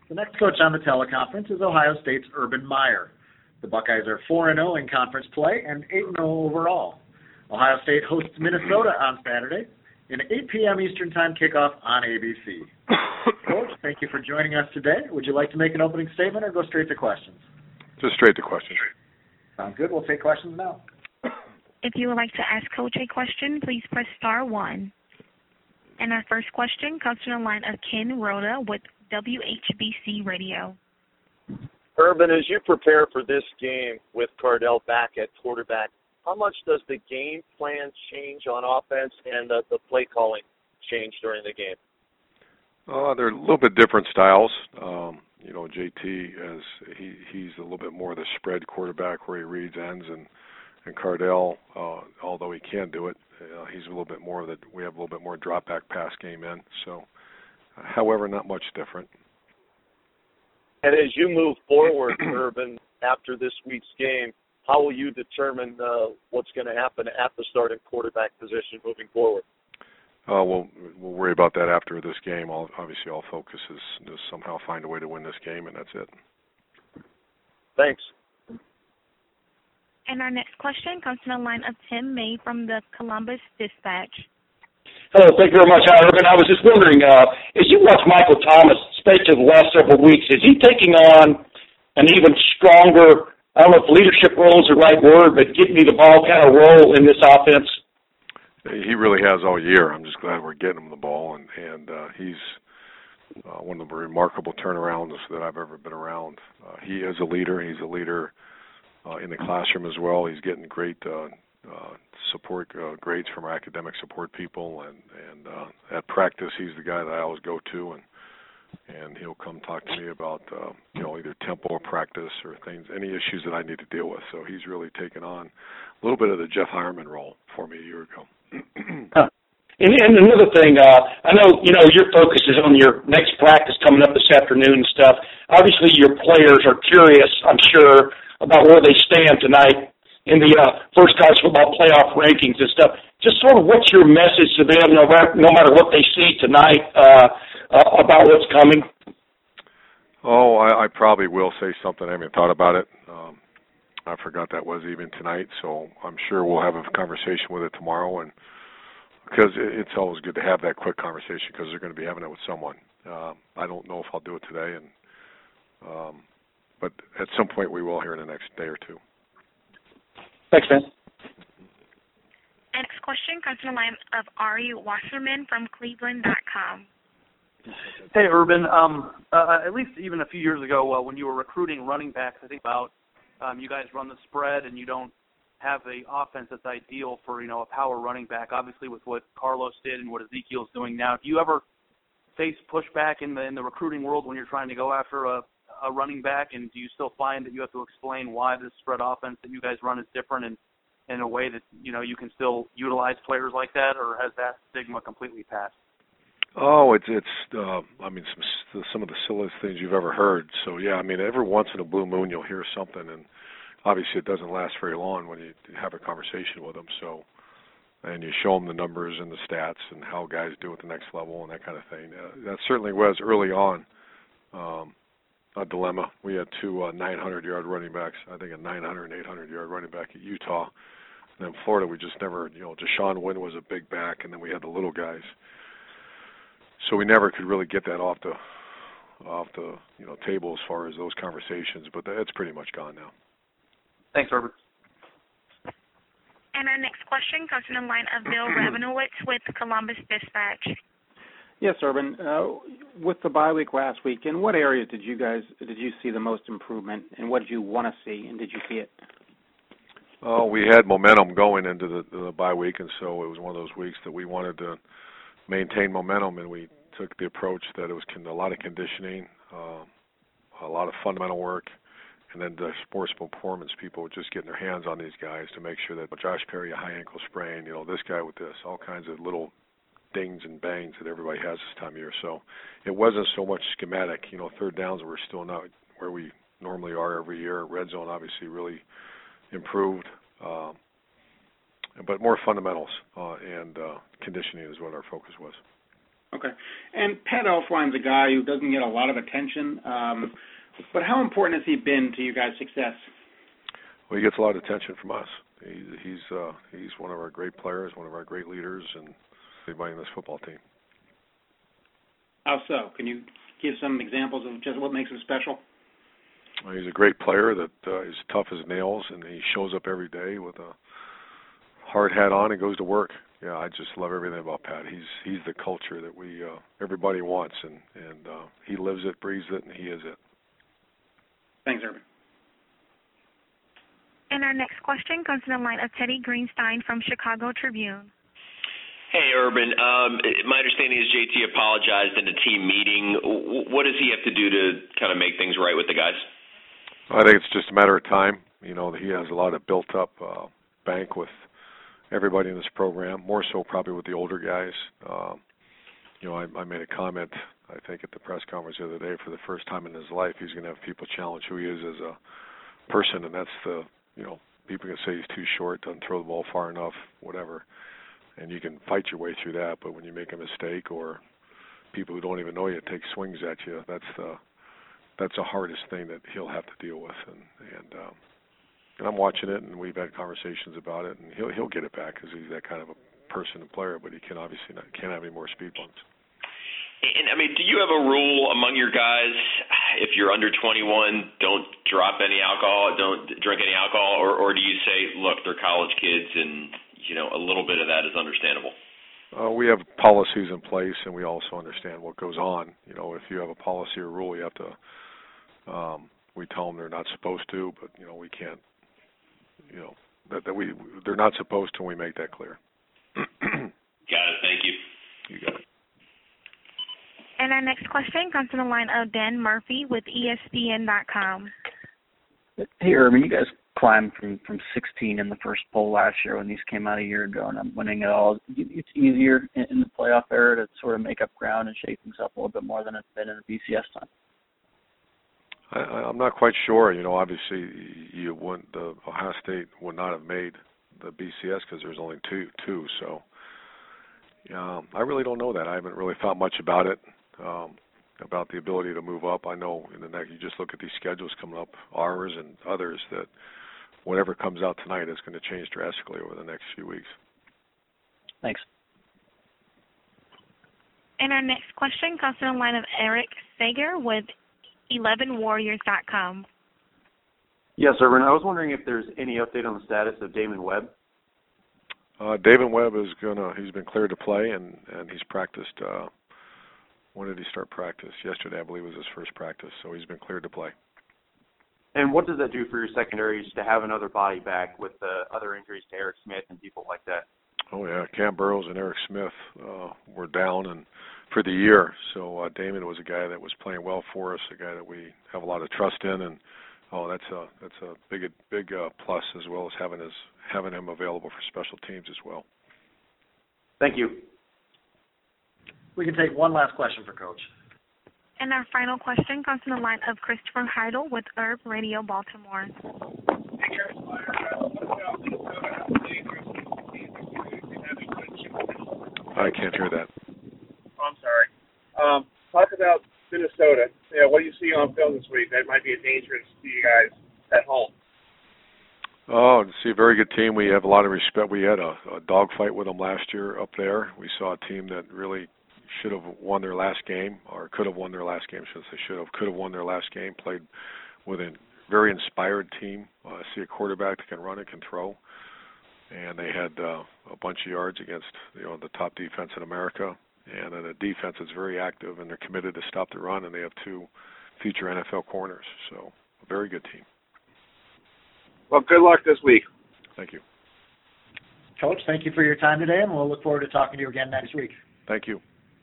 The next coach on the teleconference is Ohio State's Urban Meyer. The Buckeyes are 4-0 in conference play and 8-0 overall. Ohio State hosts Minnesota on Saturday in an 8 p.m. Eastern Time kickoff on ABC. Coach, thank you for joining us today. Would you like to make an opening statement or go straight to questions? Just straight to questions. Sounds good. We'll take questions now. If you would like to ask Coach a question, please press star 1. And our first question comes from the line of Ken Rhoda with WHBC Radio. Urban, as you prepare for this game with Cardale back at quarterback, how much does the game plan change on offense and the play calling change during the game? They're a little bit different styles. JT, he's a little bit more the spread quarterback where he reads ends, and Cardale, although he can do it, he's a little bit more that we have a little bit more drop back pass game in. So, however, not much different. And as you move forward, Urban, after this week's game, how will you determine what's going to happen at the starting quarterback position moving forward? We'll worry about that after this game. Obviously, all focus is to somehow find a way to win this game, and that's it. Thanks. And our next question comes from the line of Tim May from the Columbus Dispatch. Hello, thank you very much, Urban. I was just wondering, as you watch Michael Thomas, especially the last several weeks, is he taking on an even stronger, I don't know if leadership role is the right word, but getting me the ball kind of role in this offense? He really has all year. I'm just glad we're getting him the ball, and he's one of the remarkable turnarounds that I've ever been around. He is a leader. He's a leader in the classroom as well. He's getting great support grades from our academic support people, and at practice he's the guy that I always go to, and he'll come talk to me about either tempo or practice or things, any issues that I need to deal with. So he's really taken on a little bit of the Jeff Hireman role for me a year ago. And another thing, I know your focus is on your next practice coming up this afternoon and stuff. Obviously, your players are curious, I'm sure, about where they stand tonight in the first college football playoff rankings and stuff. Just sort of what's your message to them, no matter what they see tonight, about what's coming? I probably will say something. I haven't thought about it. I forgot that was even tonight, so I'm sure we'll have a conversation with it tomorrow, and because it's always good to have that quick conversation because they're going to be having it with someone. I don't know if I'll do it today, but at some point we will here in the next day or two. Thanks, man. Next question comes from the line of Ari Wasserman from Cleveland.com. Hey, Urban. At least even a few years ago when you were recruiting running backs, I think about you guys run the spread and you don't have the offense that's ideal for, a power running back. Obviously, with what Carlos did and what Ezekiel's doing now, do you ever face pushback in the recruiting world when you're trying to go after a running back? And do you still find that you have to explain why this spread offense that you guys run is different and in a way that, you can still utilize players like that, or has that stigma completely passed? It's some of the silliest things you've ever heard. So, yeah, every once in a blue moon you'll hear something, and obviously it doesn't last very long when you have a conversation with them. So, and you show them the numbers and the stats and how guys do at the next level and that kind of thing. That certainly was early on a dilemma. We had two 900-yard running backs, I think a 900 and 800-yard running back at Utah. And then Florida, we just never, Deshaun Wynn was a big back, and then we had the little guys. So we never could really get that off the table as far as those conversations, but that's pretty much gone now. Thanks, Herbert. And our next question comes from the line of Bill Rabinowitz with Columbus Dispatch. Yes, Urban. With the bye week last week, in what areas did you see the most improvement, and what did you want to see, and did you see it? We had momentum going into the bye week, and so it was one of those weeks that we wanted to maintain momentum, and we took the approach that it was a lot of conditioning, a lot of fundamental work, and then the sports performance people just getting their hands on these guys to make sure that Josh Perry, a high ankle sprain, this guy with this, all kinds of little dings and bangs that everybody has this time of year. So it wasn't so much schematic. Third downs were still not where we normally are every year. Red zone obviously really improved, but more fundamentals and conditioning is what our focus was. Okay. And Pat Elflein's a guy who doesn't get a lot of attention, but how important has he been to you guys' success? Well, he gets a lot of attention from us. He's one of our great players, one of our great leaders, and everybody in this football team. How so? Can you give some examples of just what makes him special? Well, he's a great player that is tough as nails, and he shows up every day with a hard hat on and goes to work. Yeah, I just love everything about Pat. He's the culture that we everybody wants, and he lives it, breathes it, and he is it. Thanks, Urban. And our next question comes from the line of Teddy Greenstein from Chicago Tribune. Hey, Urban. My understanding is JT apologized in a team meeting. What does he have to do to kind of make things right with the guys? I think it's just a matter of time. You know, he has a lot of built-up bank with everybody in this program, more so probably with the older guys. You know, I made a comment, I think, at the press conference the other day. For the first time in his life, he's going to have people challenge who he is as a person, and that's people can say he's too short, doesn't throw the ball far enough, whatever. And you can fight your way through that, but when you make a mistake or people who don't even know you take swings at you, that's the hardest thing that he'll have to deal with. And I'm watching it, and we've had conversations about it, and he'll get it back because he's that kind of a person and player, but he can't have any more speed bumps. And, I mean, do you have a rule among your guys, if you're under 21, don't drop any alcohol, don't drink any alcohol, or do you say, look, they're college kids and, a little bit of that is understandable? We have policies in place, and we also understand what goes on. If you have a policy or rule, you have to, we tell them they're not supposed to, but, we can't, they're not supposed to, and we make that clear. Got it. Thank you. You got it. And our next question comes from the line of Dan Murphy with ESPN.com. Hey, Urban, you guys climbed from 16 in the first poll last year when these came out a year ago, and I'm winning it all. It's easier in the playoff era to sort of make up ground and shake things up a little bit more than it's been in the BCS time. I'm not quite sure. Obviously, the Ohio State would not have made the BCS because there's only two. So I really don't know that. I haven't really thought much about it. About the ability to move up. I know in the next, you just look at these schedules coming up, ours and others, that whatever comes out tonight is going to change drastically over the next few weeks. Thanks. And our next question comes from the line of Eric Sager with 11warriors.com. Yes, Urban. I was wondering if there's any update on the status of Damon Webb. Damon Webb he's been cleared to play, and he's practiced. When did he start practice? Yesterday, I believe, was his first practice, so he's been cleared to play. And what does that do for your secondaries to have another body back with other injuries to Eric Smith and people like that? Oh, yeah. Cam Burrows and Eric Smith were down and for the year. So Damon was a guy that was playing well for us, a guy that we have a lot of trust in, and that's a big plus, as well as having him available for special teams as well. Thank you. We can take one last question for Coach. And our final question comes from the line of Christopher Heidel with Herb Radio Baltimore. I can't hear that. I'm sorry. Talk about Minnesota. What do you see on film this week that might be dangerous to you guys at home? Oh, to see a very good team. We have a lot of respect. We had a dogfight with them last year up there. We saw a team that really should have won their last game, or could have won their last game, could have won their last game, played with a very inspired team. See a quarterback that can run it, can throw. And they had a bunch of yards against the top defense in America. And then a defense that's very active, and they're committed to stop the run, and they have two future NFL corners. So a very good team. Well, good luck this week. Thank you. Coach, thank you for your time today, and we'll look forward to talking to you again next week. Thank you.